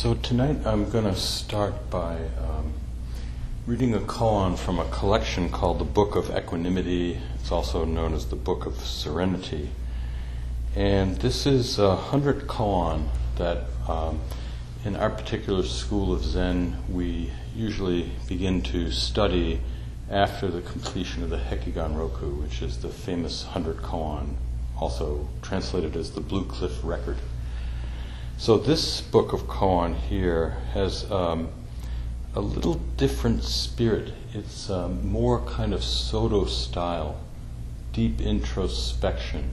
So tonight I'm going to start by reading a koan from a collection called the Book of Equanimity. It's also known as the Book of Serenity. And this is 100 koan that in our particular school of Zen we usually begin to study after the completion of the Hekigan Roku, which is the famous 100 koan, also translated as the Blue Cliff Record. So this book of koan here has a little different spirit. It's more kind of Soto style, deep introspection,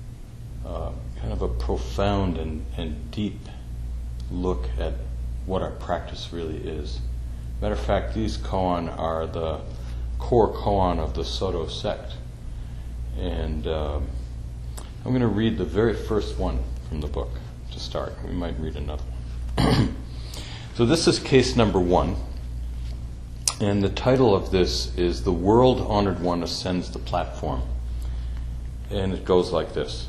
kind of a profound and deep look at what our practice really is. Matter of fact, these koan are the core koan of the Soto sect. And I'm going to read the very first one from the book to start. We might read another one. So this is case number 1. And the title of this is The World Honored One Ascends the Platform. And it goes like this.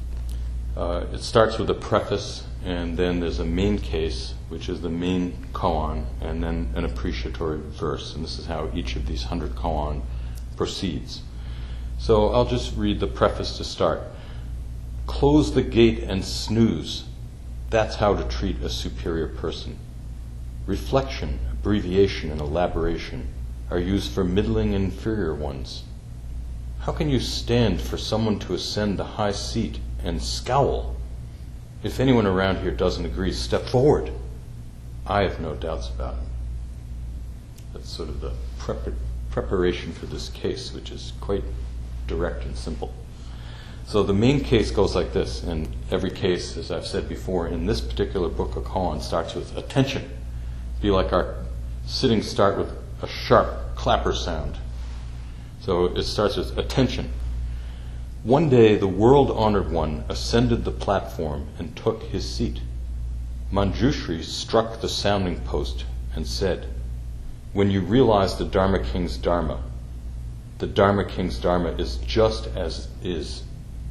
It starts with a preface, and then there's a main case, which is the main koan, and then an appreciatory verse. And this is how each of these 100 koan proceeds. So I'll just read the preface to start. Close the gate and snooze. That's how to treat a superior person. Reflection, abbreviation, and elaboration are used for middling and inferior ones. How can you stand for someone to ascend the high seat and scowl? If anyone around here doesn't agree, step forward. I have no doubts about it. That's sort of the preparation for this case, which is quite direct and simple. So the main case goes like this, and every case, as I've said before, in this particular book of koan starts with attention. Be like our sittings start with a sharp clapper sound. So it starts with attention. One day the world-honored one ascended the platform and took his seat. Manjushri struck the sounding post and said, "When you realize the Dharma King's Dharma, the Dharma King's Dharma is just as is."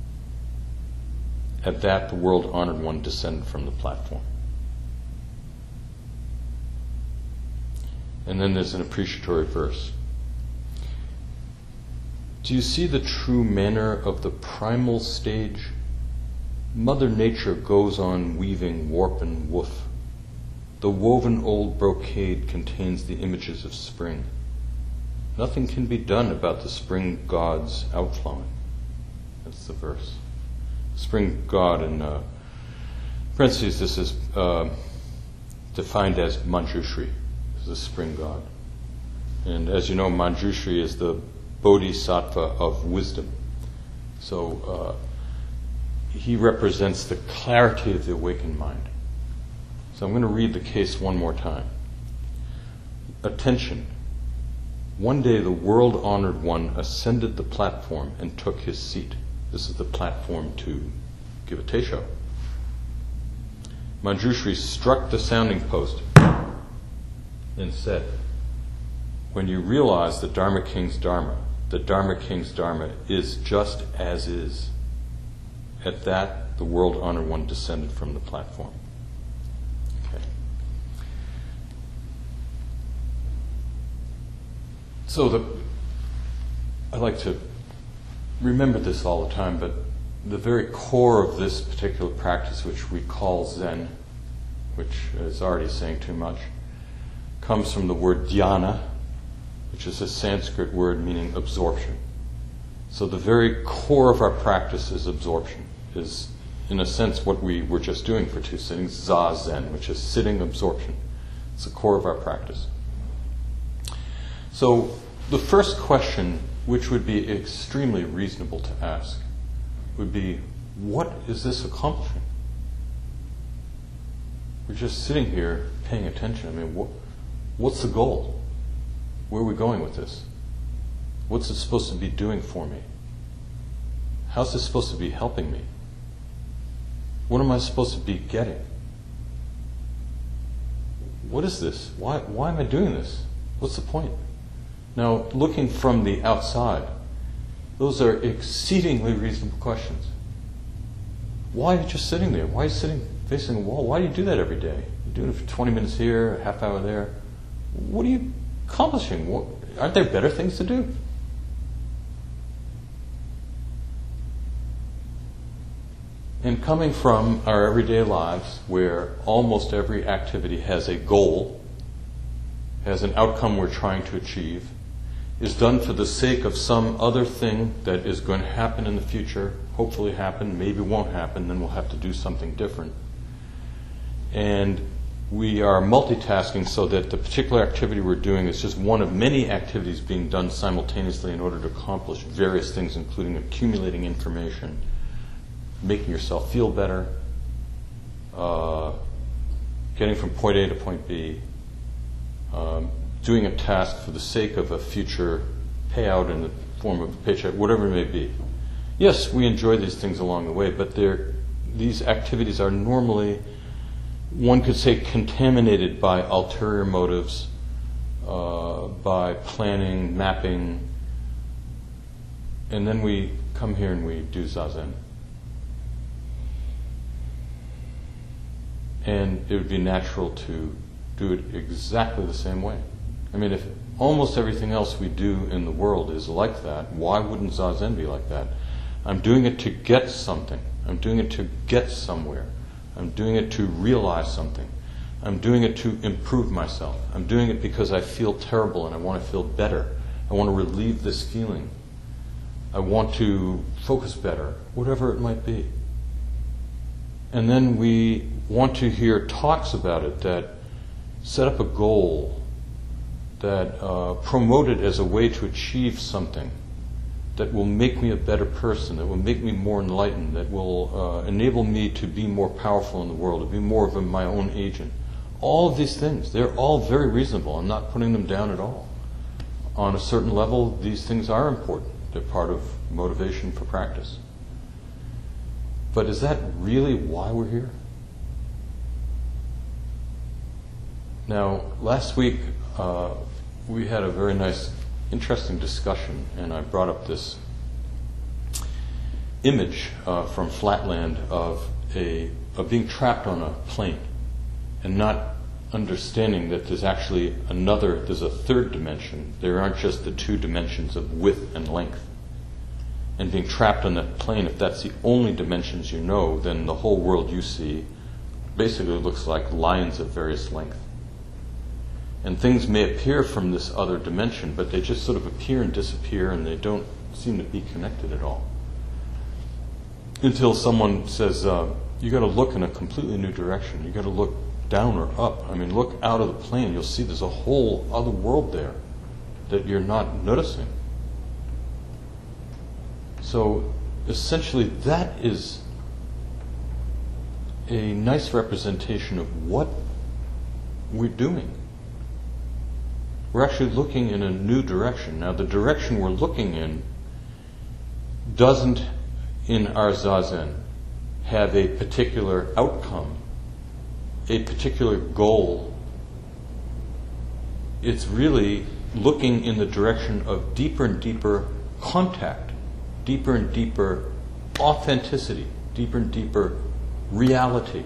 At that, the world-honored one descended from the platform. And then there's an appreciatory verse. Do you see the true manner of the primal stage? Mother Nature goes on weaving warp and woof. The woven old brocade contains the images of spring. Nothing can be done about the spring god's outflowing. That's the verse. Spring god, in parentheses, this is defined as Manjushri, the spring god. And as you know, Manjushri is the bodhisattva of wisdom. So he represents the clarity of the awakened mind. So I'm going to read the case one more time. Attention. One day the world-honored one ascended the platform and took his seat. This is the platform to give a teisho. Manjushri struck the sounding post and said, "When you realize the Dharma King's Dharma, the Dharma King's Dharma is just as is." At that, the world-honored one descended from the platform. Okay. So I like to remember this all the time, but the very core of this particular practice, which we call Zen, which is already saying too much, comes from the word dhyana, which is a Sanskrit word meaning absorption. So the very core of our practice is absorption, is in a sense what we were just doing for 2 sittings, Zazen, which is sitting absorption. It's the core of our practice. So the first question, which would be extremely reasonable to ask, would be, what is this accomplishing? We're just sitting here paying attention. I mean, what's the goal? Where are we going with this? What's it supposed to be doing for me? How's this supposed to be helping me? What am I supposed to be getting? What is this? Why am I doing this? What's the point? Now, looking from the outside, those are exceedingly reasonable questions. Why are you just sitting there? Why are you sitting facing a wall. Why do you do that every day? You're doing it for 20 minutes here, a half hour there. What are you accomplishing? Aren't there better things to do? And coming from our everyday lives, where almost every activity has a goal, has an outcome we're trying to achieve, is done for the sake of some other thing that is going to happen in the future, hopefully happen, maybe won't happen, then we'll have to do something different. And we are multitasking so that the particular activity we're doing is just one of many activities being done simultaneously in order to accomplish various things, including accumulating information, making yourself feel better, getting from point A to point B, doing a task for the sake of a future payout in the form of a paycheck, whatever it may be. Yes, we enjoy these things along the way, but these activities are normally, one could say, contaminated by ulterior motives, by planning, mapping, and then we come here and we do Zazen. And it would be natural to do it exactly the same way. I mean, if almost everything else we do in the world is like that, why wouldn't Zazen be like that? I'm doing it to get something. I'm doing it to get somewhere. I'm doing it to realize something. I'm doing it to improve myself. I'm doing it because I feel terrible and I want to feel better. I want to relieve this feeling. I want to focus better, whatever it might be. And then we want to hear talks about it that set up a goal, that promote it as a way to achieve something, that will make me a better person, that will make me more enlightened, that will enable me to be more powerful in the world, to be more of my own agent. All of these things, they're all very reasonable. I'm not putting them down at all. On a certain level, these things are important. They're part of motivation for practice. But is that really why we're here? Now, last week we had a very nice, interesting discussion, and I brought up this image from Flatland of being trapped on a plane and not understanding that there's actually there's a third dimension. There aren't just the two dimensions of width and length. And being trapped on that plane, if that's the only dimensions you know, then the whole world you see basically looks like lines of various length. And things may appear from this other dimension, but they just sort of appear and disappear, and they don't seem to be connected at all. Until someone says, you got to look in a completely new direction. You got to look down or up. I mean, look out of the plane. You'll see there's a whole other world there that you're not noticing. So essentially that is a nice representation of what we're doing. We're actually looking in a new direction. Now the direction we're looking in doesn't, in our Zazen, have a particular outcome, a particular goal. It's really looking in the direction of deeper and deeper contact, deeper and deeper authenticity, deeper and deeper reality.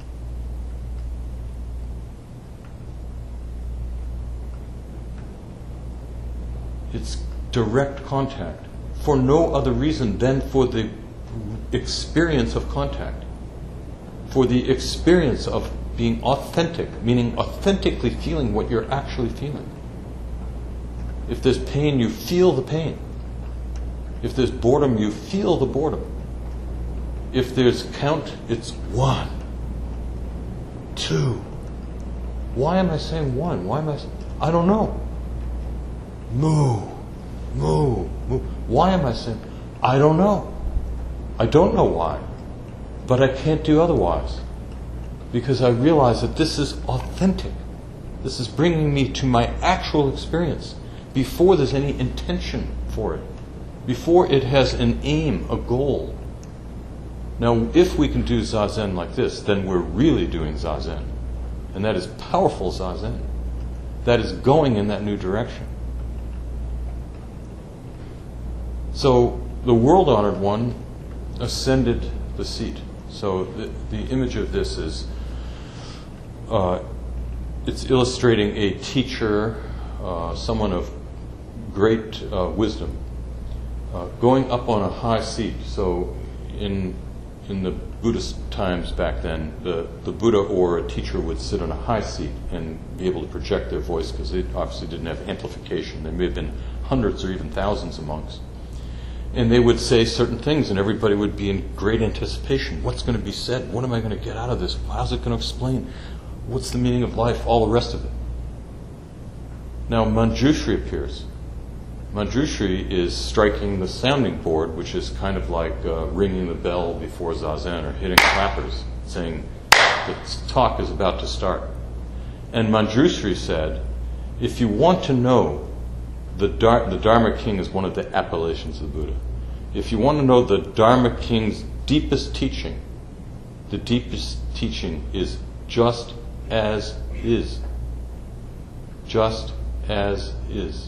It's direct contact for no other reason than for the experience of contact, for the experience of being authentic, meaning authentically feeling what you're actually feeling. If there's pain, you feel the pain. If there's boredom, you feel the boredom. If there's count, it's 1, 2. Why am I saying 1? Why am I don't know. Moo, moo, moo. Why am I saying? I don't know. I don't know why. But I can't do otherwise. Because I realize that this is authentic. This is bringing me to my actual experience before there's any intention for it. Before it has an aim, a goal. Now, if we can do Zazen like this, then we're really doing Zazen. And that is powerful Zazen. That is going in that new direction. So, the world-honored one ascended the seat. So the image of this is, it's illustrating a teacher, someone of great wisdom, going up on a high seat. So in the Buddhist times back then, the Buddha or a teacher would sit on a high seat and be able to project their voice, because they obviously didn't have amplification. There may have been hundreds or even thousands of monks. And they would say certain things, and everybody would be in great anticipation. What's going to be said? What am I going to get out of this? How's it going to explain? What's the meaning of life? All the rest of it. Now Manjushri appears. Manjushri is striking the sounding board, which is kind of like ringing the bell before Zazen, or hitting clappers, saying the talk is about to start. And Manjushri said, if you want to know, the Dharma King is one of the appellations of the Buddha. If you want to know the Dharma King's deepest teaching, the deepest teaching is just as is. Just as is.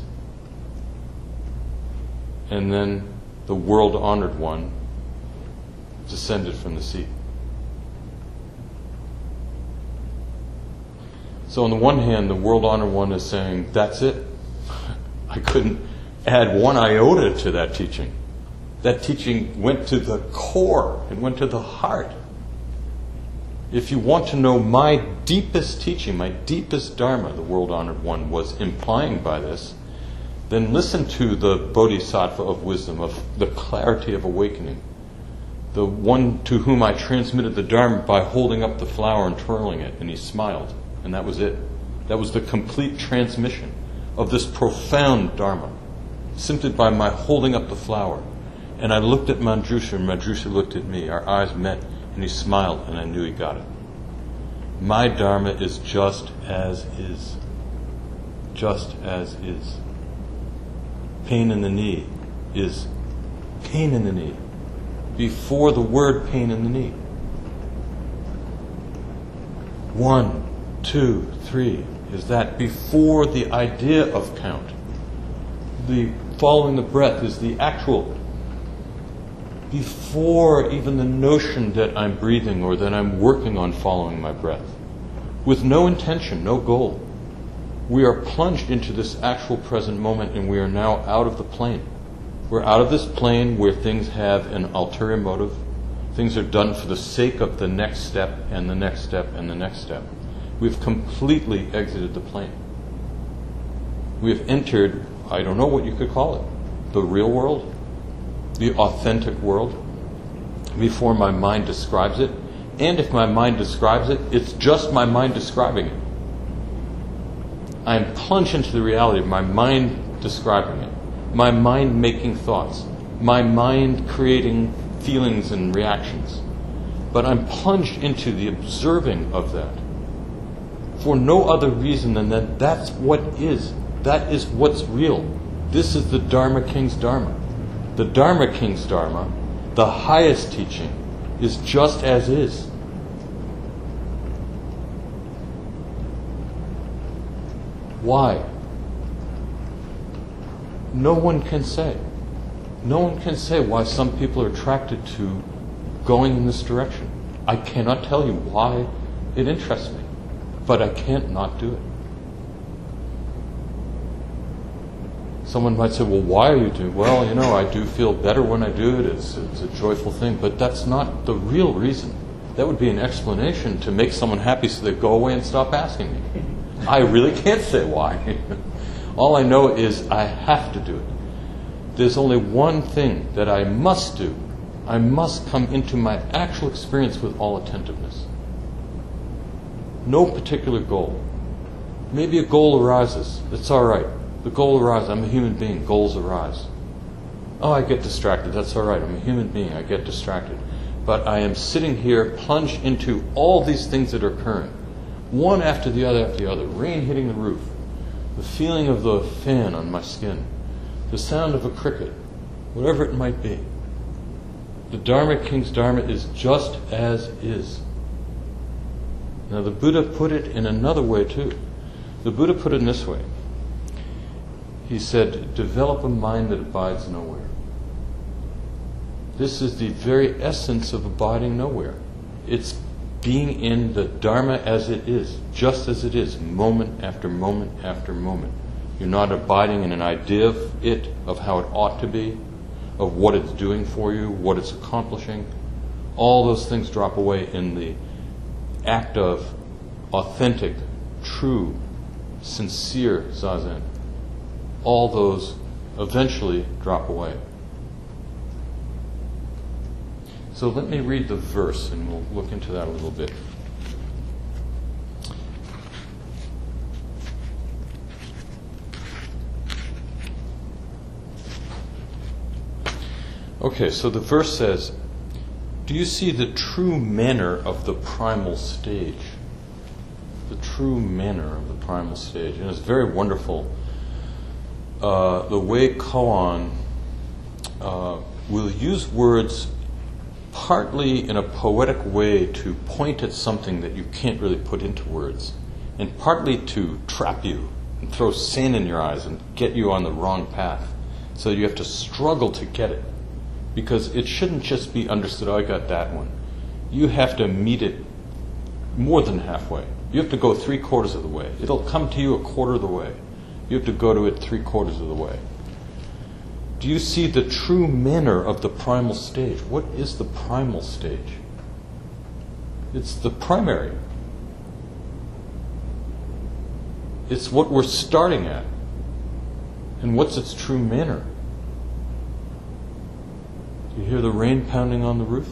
And then the world-honored one descended from the seat. So on the one hand, the world-honored one is saying, that's it. I couldn't add one iota to that teaching. That teaching went to the core. It went to the heart. If you want to know my deepest teaching, my deepest Dharma, the world-honored one was implying by this, then listen to the Bodhisattva of wisdom, of the clarity of awakening, the one to whom I transmitted the Dharma by holding up the flower and twirling it, and he smiled, and that was it. That was the complete transmission of this profound Dharma, simply by my holding up the flower. And I looked at Manjushri, and Manjushri looked at me. Our eyes met, and he smiled, and I knew he got it. My Dharma is just as is. Just as is. Pain in the knee is pain in the knee, before the word pain in the knee. 1, 2, 3 is that before the idea of count. The following the breath is the actual, before even the notion that I'm breathing or that I'm working on following my breath. With no intention, no goal. We are plunged into this actual present moment, and we are now out of the plane. We're out of this plane where things have an ulterior motive. Things are done for the sake of the next step and the next step and the next step. We've completely exited the plane. We have entered, I don't know what you could call it, the real world, the authentic world, before my mind describes it. And if my mind describes it, it's just my mind describing it. I am plunged into the reality of my mind describing it, my mind making thoughts, my mind creating feelings and reactions. But I'm plunged into the observing of that for no other reason than that that's what is. That is what's real. This is the Dharma King's Dharma. The Dharma King's Dharma, the highest teaching, is just as is. Why? No one can say. No one can say why some people are attracted to going in this direction. I cannot tell you why it interests me, but I can't not do it. Someone might say, well, why are you doing it? Well, I do feel better when I do it. It's a joyful thing, but that's not the real reason. That would be an explanation to make someone happy so they go away and stop asking me. I really can't say why. All I know is I have to do it. There's only one thing that I must do. I must come into my actual experience with all attentiveness. No particular goal. Maybe a goal arises. It's all right. The goal arises. I'm a human being. Goals arise. Oh, I get distracted. That's all right. I'm a human being. I get distracted. But I am sitting here plunged into all these things that are occurring. One after the other. Rain hitting the roof. The feeling of the fan on my skin. The sound of a cricket. Whatever it might be. The Dharma King's Dharma is just as is. Now the Buddha put it in another way too. The Buddha put it in this way. He said, develop a mind that abides nowhere. This is the very essence of abiding nowhere. It's being in the Dharma as it is, just as it is, moment after moment after moment. You're not abiding in an idea of it, of how it ought to be, of what it's doing for you, what it's accomplishing. All those things drop away in the act of authentic, true, sincere zazen. All those eventually drop away. So let me read the verse and we'll look into that a little bit. Okay, so the verse says, "Do you see the true manner of the primal stage?" The true manner of the primal stage. And it's very wonderful. The way koan will use words partly in a poetic way to point at something that you can't really put into words, and partly to trap you and throw sand in your eyes and get you on the wrong path, so you have to struggle to get it. Because it shouldn't just be understood, oh, I got that one. You have to meet it more than halfway. You have to go 3/4 of the way. It'll come to you 1/4 of the way. You have to go to it 3/4 of the way. Do you see the true manner of the primal stage? What is the primal stage? It's the primary. It's what we're starting at. And what's its true manner? Do you hear the rain pounding on the roof?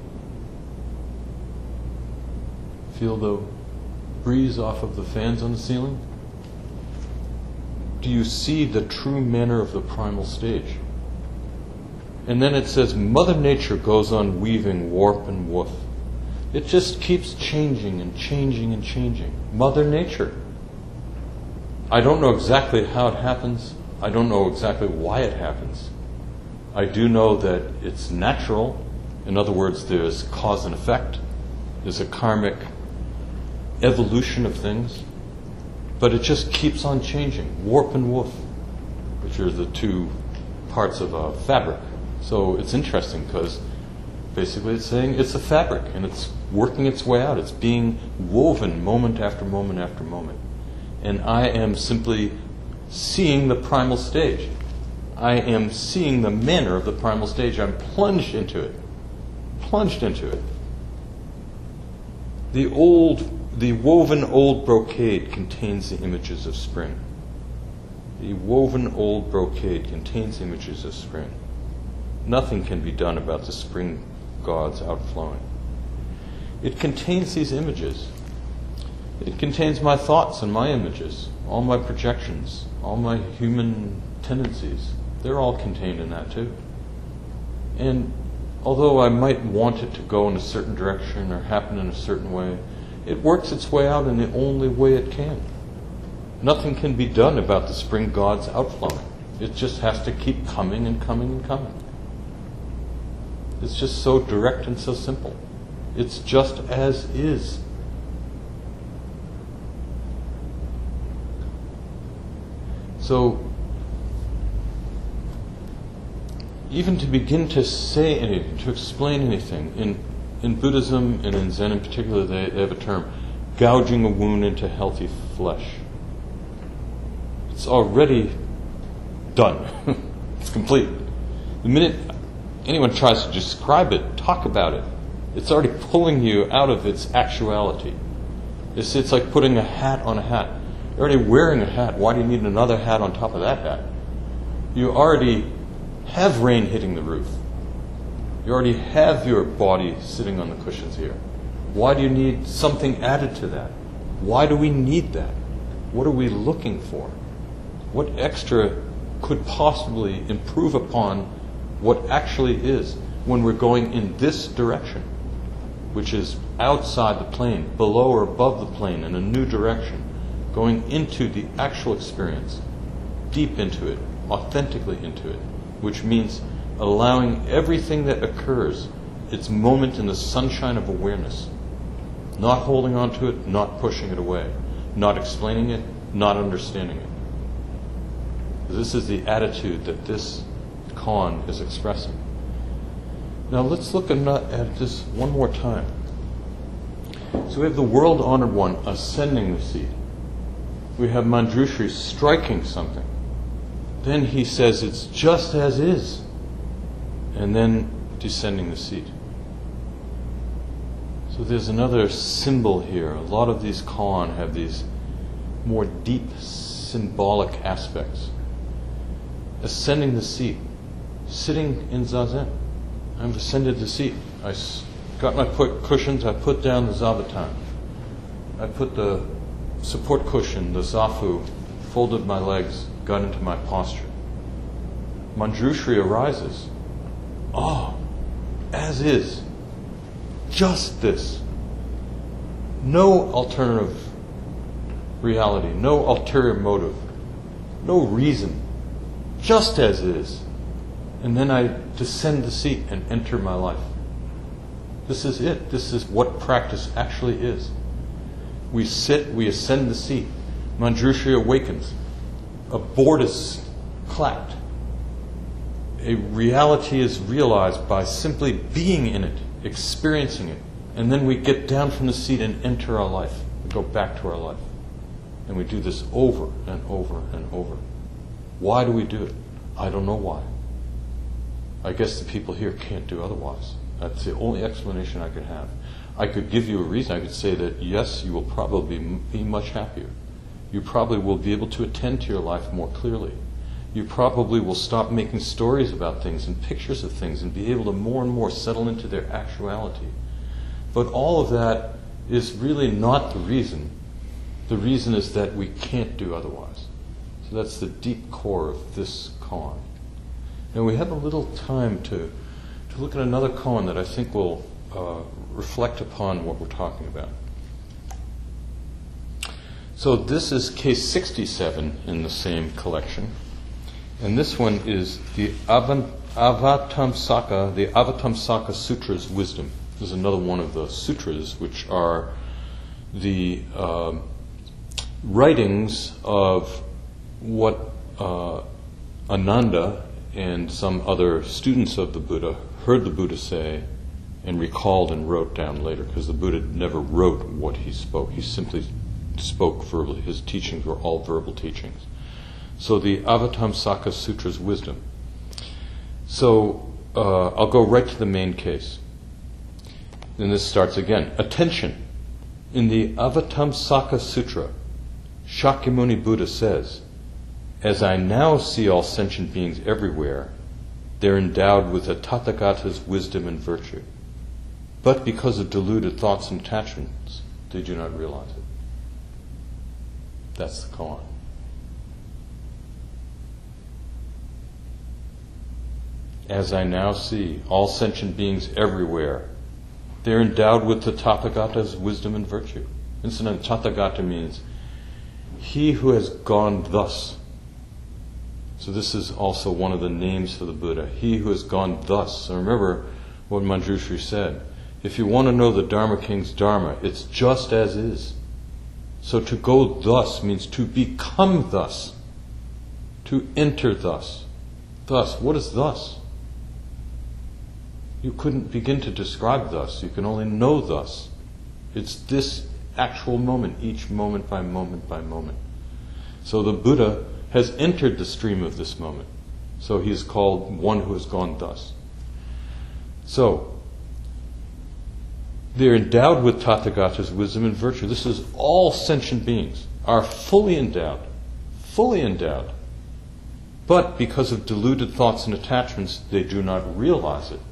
Feel the breeze off of the fans on the ceiling? Do you see the true manner of the primal stage? And then it says, Mother Nature goes on weaving warp and woof. It just keeps changing and changing and changing. Mother Nature. I don't know exactly how it happens. I don't know exactly why it happens. I do know that it's natural. In other words, there's cause and effect. There's a karmic evolution of things. But it just keeps on changing. Warp and woof, which are the two parts of a fabric. So it's interesting because basically it's saying it's a fabric and it's working its way out. It's being woven moment after moment after moment. And I am simply seeing the primal stage. I am seeing the manner of the primal stage. I'm plunged into it. Plunged into it. The woven old brocade contains the images of spring. The woven old brocade contains images of spring. Nothing can be done about the spring gods outflowing. It contains these images. It contains my thoughts and my images, all my projections, all my human tendencies. They're all contained in that too. And although I might want it to go in a certain direction or happen in a certain way, it works its way out in the only way it can. Nothing can be done about the spring gods outflowing. It just has to keep coming and coming and coming. It's just so direct and so simple. It's just as is. So, even to begin to say anything, to explain anything, in Buddhism and in Zen in particular, they have a term, gouging a wound into healthy flesh. It's already done. It's complete. The minute anyone tries to describe it, talk about it, it's already pulling you out of its actuality. It's like putting a hat on a hat. You're already wearing a hat. Why do you need another hat on top of that hat? You already have rain hitting the roof. You already have your body sitting on the cushions here. Why do you need something added to that? Why do we need that? What are we looking for? What extra could possibly improve upon what actually is when we're going in this direction, which is outside the plane, below or above the plane, in a new direction, going into the actual experience, deep into it, authentically into it, which means allowing everything that occurs its moment in the sunshine of awareness, not holding on to it, not pushing it away, not explaining it, not understanding it. This is the attitude that this koan is expressing. Now let's look at this one more time. So we have the world-honored one ascending the seat. We have Manjushri striking something. Then he says it's just as is. And then descending the seat. So there's another symbol here. A lot of these koan have these more deep symbolic aspects. Ascending the seat. Sitting in zazen. I've ascended the seat. I got my cushions, I put down the zavatan. I put the support cushion, the zafu, folded my legs, got into my posture. Manjushri arises. Oh, as is. Just this. No alternative reality, no ulterior motive, no reason. Just as is. And then I descend the seat and enter my life. This is it. This is what practice actually is. We sit, we ascend the seat. Manjushri awakens. A board is clapped. A reality is realized by simply being in it, experiencing it. And then we get down from the seat and enter our life. We go back to our life. And we do this over and over and over. Why do we do it? I don't know why. I guess the people here can't do otherwise. That's the only explanation I could have. I could give you a reason. I could say that, yes, you will probably be much happier. You probably will be able to attend to your life more clearly. You probably will stop making stories about things and pictures of things and be able to more and more settle into their actuality. But all of that is really not the reason. The reason is that we can't do otherwise. So that's the deep core of this koan. And we have a little time to look at another koan that I think will reflect upon what we're talking about. So this is case 67 in the same collection. And this one is the Avatamsaka Sutra's wisdom. This is another one of the sutras, which are the writings of what Ananda and some other students of the Buddha heard the Buddha say and recalled and wrote down later, because the Buddha never wrote what he spoke. He simply spoke verbally. His teachings were all verbal teachings. So the Avatamsaka Sutra's wisdom. So I'll go right to the main case. And this starts again. Attention! In the Avatamsaka Sutra, Shakyamuni Buddha says, "As I now see all sentient beings everywhere, they're endowed with a Tathagata's wisdom and virtue. But because of deluded thoughts and attachments, they do not realize it." That's the koan. As I now see all sentient beings everywhere, they're endowed with the Tathagata's wisdom and virtue. Incidentally, Tathagata means he who has gone thus. So this is also one of the names for the Buddha. He who has gone thus. So remember what Manjushri said. If you want to know the Dharma King's Dharma, it's just as is. So to go thus means to become thus. To enter thus. Thus. What is thus? You couldn't begin to describe thus. You can only know thus. It's this actual moment, each moment by moment by moment. So the Buddha has entered the stream of this moment. So he is called one who has gone thus. So, they're endowed with Tathagata's wisdom and virtue. This is all sentient beings are fully endowed. Fully endowed. But because of deluded thoughts and attachments, they do not realize it.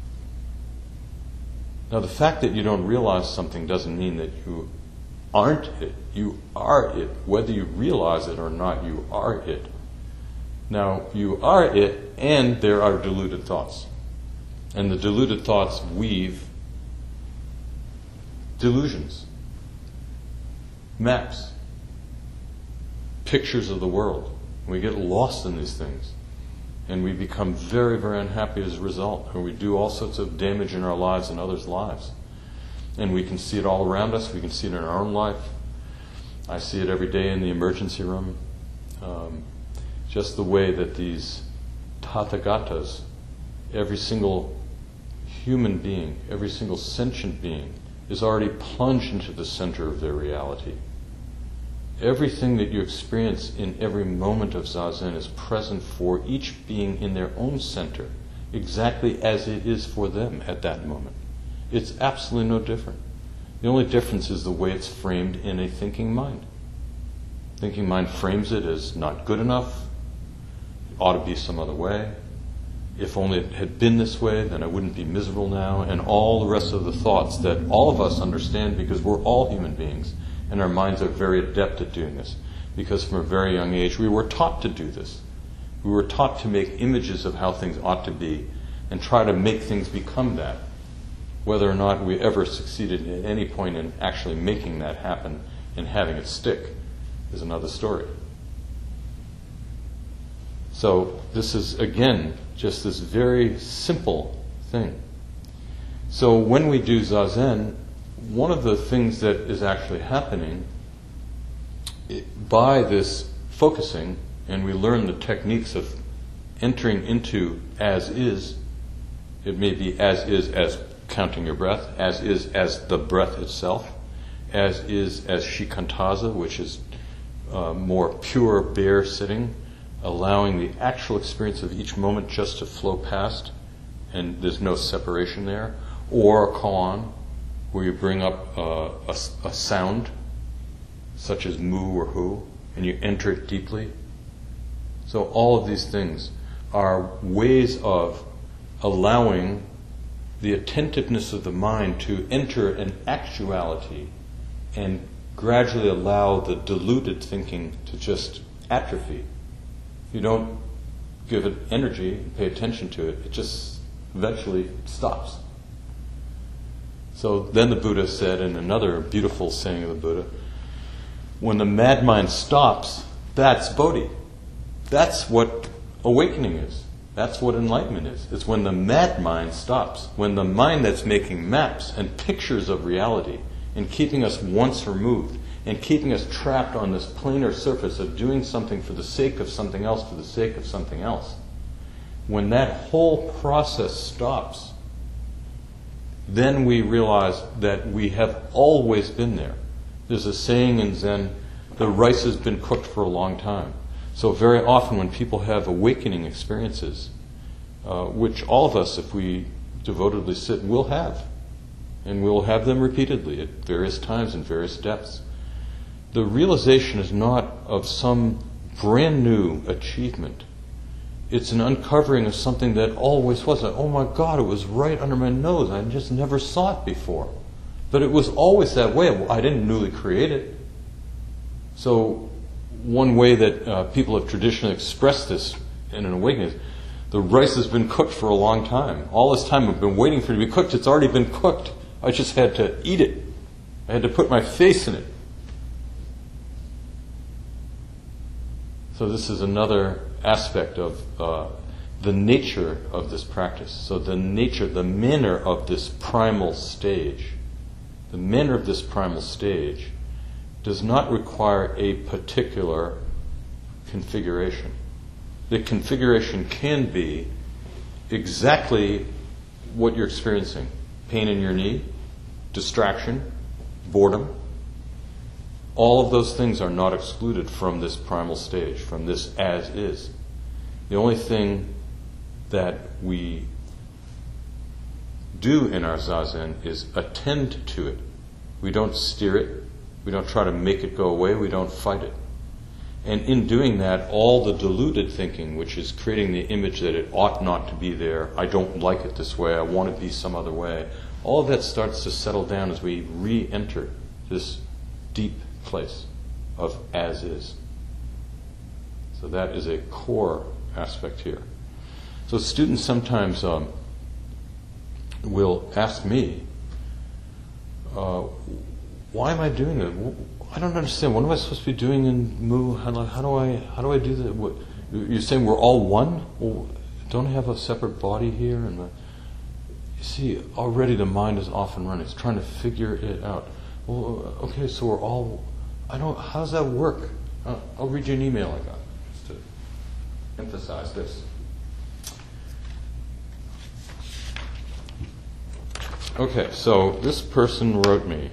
Now, the fact that you don't realize something doesn't mean that you aren't it. You are it. Whether you realize it or not, you are it. Now, you are it, and there are deluded thoughts. And the deluded thoughts weave delusions, maps, pictures of the world. We get lost in these things. And we become very, very unhappy as a result. And we do all sorts of damage in our lives and others' lives. And we can see it all around us. We can see it in our own life. I see it every day in the emergency room. Just the way that these Tathagatas, every single human being, every single sentient being, is already plunged into the center of their reality. Everything that you experience in every moment of Zazen is present for each being in their own center, exactly as it is for them at that moment. It's absolutely no different. The only difference is the way it's framed in a thinking mind. Thinking mind frames it as not good enough, it ought to be some other way. If only it had been this way, then I wouldn't be miserable now, and all the rest of the thoughts that all of us understand because we're all human beings, and our minds are very adept at doing this, because from a very young age we were taught to do this. We were taught to make images of how things ought to be and try to make things become that. Whether or not we ever succeeded at any point in actually making that happen and having it stick is another story. So this is, again, just this very simple thing. So when we do Zazen, one of the things that is actually happening by this focusing, and we learn the techniques of entering into as is. It may be as counting your breath, as the breath itself, as shikantaza, which is more pure, bare sitting, allowing the actual experience of each moment just to flow past, and there's no separation there, or a koan, where you bring up a sound, such as mu or hu, and you enter it deeply. So all of these things are ways of allowing the attentiveness of the mind to enter an actuality and gradually allow the diluted thinking to just atrophy. You don't give it energy and pay attention to it, it just eventually stops. So then the Buddha said, in another beautiful saying of the Buddha, when the mad mind stops, that's Bodhi. That's what awakening is. That's what enlightenment is. It's when the mad mind stops, when the mind that's making maps and pictures of reality and keeping us once removed and keeping us trapped on this planar surface of doing something for the sake of something else, for the sake of something else. When that whole process stops, then we realize that we have always been there. There's a saying in Zen, the rice has been cooked for a long time. So very often when people have awakening experiences, which all of us, if we devotedly sit, will have, and we'll have them repeatedly at various times and various depths, the realization is not of some brand new achievement. It's an uncovering of something that always was. Oh my God, it was right under my nose. I just never saw it before. But it was always that way. I didn't newly create it. So one way that people have traditionally expressed this in an awakening is, the rice has been cooked for a long time. All this time I've been waiting for it to be cooked. It's already been cooked. I just had to eat it. I had to put my face in it. So this is another aspect of the nature of this practice. So the nature, the manner of this primal stage, the manner of this primal stage does not require a particular configuration. The configuration can be exactly what you're experiencing. Pain in your knee, distraction, boredom. All of those things are not excluded from this primal stage, from this as is. The only thing that we do in our Zazen is attend to it. We don't steer it. We don't try to make it go away. We don't fight it. And in doing that, all the deluded thinking, which is creating the image that it ought not to be there, I don't like it this way, I want it to be some other way, all of that starts to settle down as we re-enter this deep place of as is. So that is a core aspect here. So students sometimes will ask me, why am I doing it? I don't understand. What am I supposed to be doing in Mu? How do I do that? You're saying we're all one? Well, don't I have a separate body here? And you see, already the mind is off and running. It's trying to figure it out. Well, okay, so we're all. How does that work? I'll read you an email I got just to emphasize this. Okay, so this person wrote me,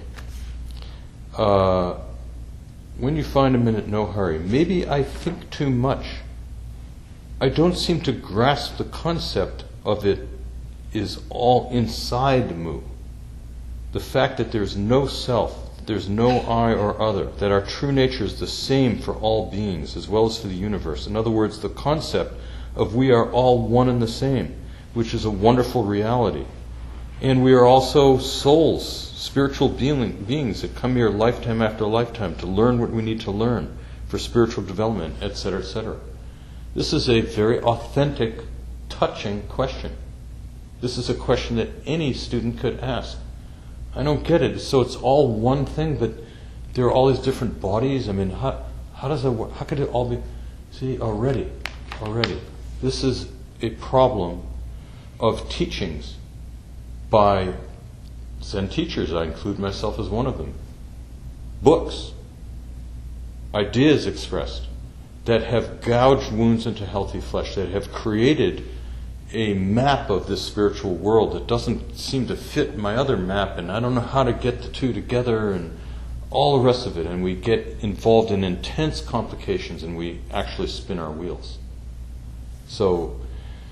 when you find a minute, no hurry. Maybe I think too much. I don't seem to grasp the concept of it is all inside Mu. The fact that there's no self, there's no I or other, that our true nature is the same for all beings as well as for the universe. In other words, the concept of we are all one and the same, which is a wonderful reality. And we are also souls, spiritual beings that come here lifetime after lifetime to learn what we need to learn for spiritual development, etc., etc. This is a very authentic, touching question. This is a question that any student could ask. I don't get it. So it's all one thing, but there are all these different bodies. I mean, how does that work? How could it all be? See, already. This is a problem of teachings by Zen teachers. I include myself as one of them. Books, ideas expressed that have gouged wounds into healthy flesh, that have created a map of this spiritual world that doesn't seem to fit my other map, and I don't know how to get the two together, and all the rest of it, and we get involved in intense complications and we actually spin our wheels. So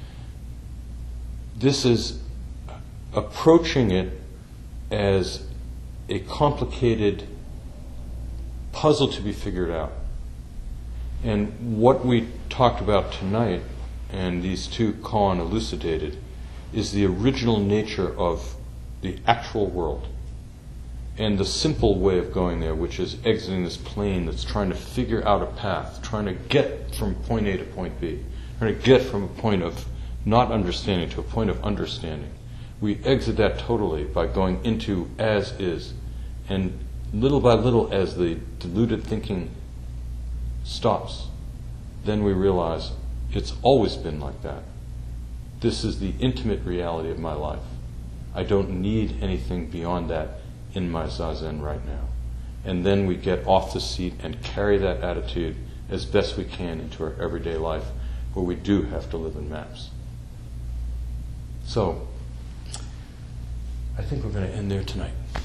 this is approaching it as a complicated puzzle to be figured out. And what we talked about tonight, and these two koan elucidated, is the original nature of the actual world. And the simple way of going there, which is exiting this plane that's trying to figure out a path, trying to get from point A to point B, trying to get from a point of not understanding to a point of understanding. We exit that totally by going into as is. And little by little, as the deluded thinking stops, then we realize it's always been like that. This is the intimate reality of my life. I don't need anything beyond that in my Zazen right now. And then we get off the seat and carry that attitude as best we can into our everyday life, where we do have to live in maps. So, I think we're going to end there tonight.